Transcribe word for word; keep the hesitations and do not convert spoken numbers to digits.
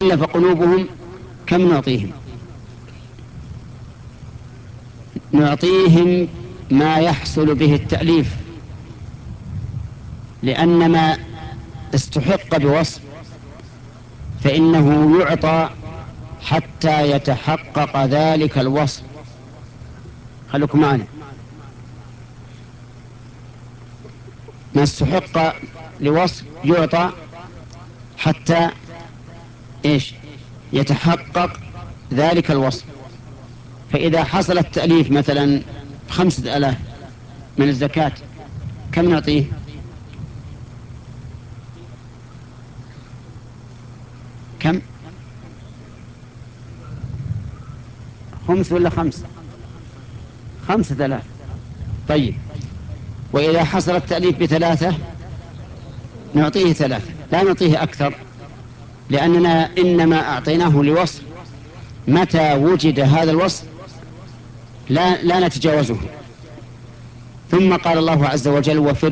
ألف قلوبهم كم نعطيهم؟ نعطيهم ما يحصل به التأليف، لأن ما استحق بوصف فإنه يعطى حتى يتحقق ذلك الوصف. خلوكم معنا. ما استحق لوصف يعطى حتى إيش؟ يتحقق ذلك الوصف. فإذا حصل التأليف مثلا خمسة آلاف من الزكاة كم نعطيه؟ كم؟ خمس ولا خمس؟ خمسة آلاف. طيب، وإذا حصل التأليف بثلاثة نعطيه ثلاثة، لا نعطيه أكثر، لأننا إنما أعطيناه لوصف، متى وجد هذا الوصف لا, لا نتجاوزه. ثم قال الله عز وجل: وفي